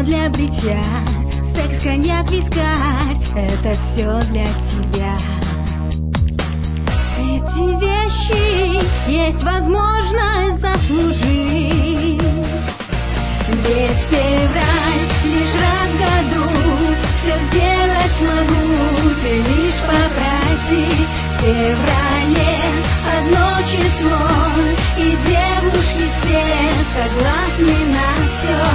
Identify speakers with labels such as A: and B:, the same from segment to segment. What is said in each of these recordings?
A: для бритья, секс, коньяк, вискарь — это все для тебя. Эти вещи есть возможность заслужить, ведь февраль лишь раз в году, все сделать смогу, ты лишь попроси. В феврале одно число, и девушки все согласны на все.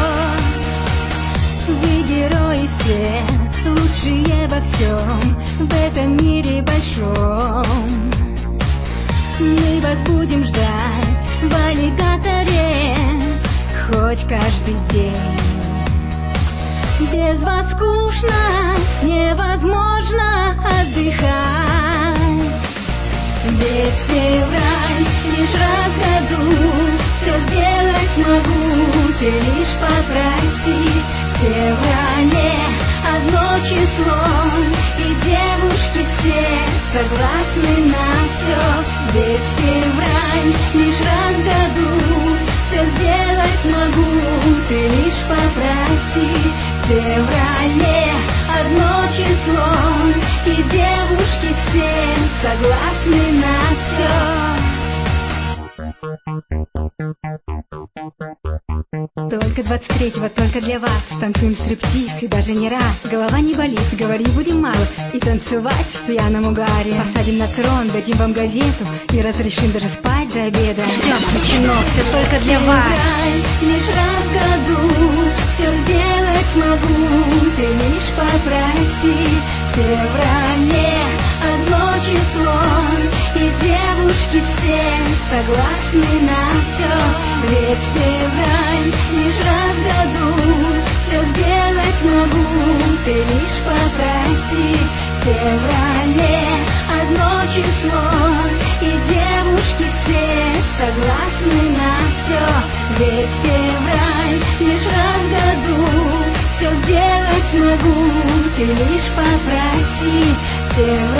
A: Вы герои все, лучшие во всем, в этом мире большом. Мы вас будем ждать в аллигаторе хоть каждый день. Без вас скучно, невозможно отдыхать, ведь февраль лишь раз в году, все сделать смогу, ты лишь попроси. В феврале одно число, и девушки все согласны на все, ведь февраль лишь раз в году, все сделать смогу, ты лишь попроси. В феврале одно число, и девушки все согласны на все. Только 23-го, только для вас танцуем стриптиз, и даже не раз. Голова не болит, говорить будем мало, и танцевать в пьяном угаре. Посадим на трон, дадим вам газету, и разрешим даже спать за обедом. Все включено, все только для вас. Февраль лишь раз в году, все сделать смогу, ты лишь попроси. В феврале одно число, и девушки все согласны на все, ведь февраль лишь раз в году, все сделать смогу, ты лишь попроси. В феврале одно число, и девушки все согласны на все, ведь февраль лишь раз в году, все сделать смогу, ты лишь попроси.